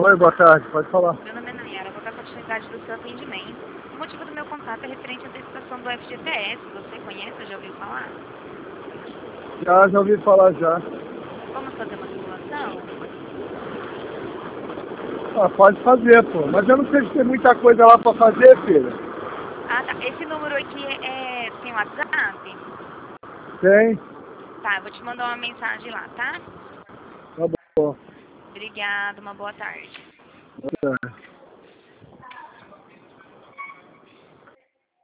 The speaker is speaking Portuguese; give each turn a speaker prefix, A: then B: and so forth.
A: Oi, boa tarde, pode falar.
B: Meu nome é Nayara, vou dar continuidade do seu atendimento. O motivo do meu contato é referente à antecipação do FGTS. Você conhece, já ouviu falar?
A: Já ouvi falar já.
B: Vamos fazer uma simulação?
A: Ah, pode fazer, pô. Mas eu não sei se tem muita coisa lá pra fazer, filha.
B: Ah, tá. Esse número aqui tem WhatsApp?
A: Tem?
B: Tá, eu vou te mandar uma mensagem lá, tá?
A: Tá bom.
B: Obrigada, uma boa tarde.
A: Boa tarde.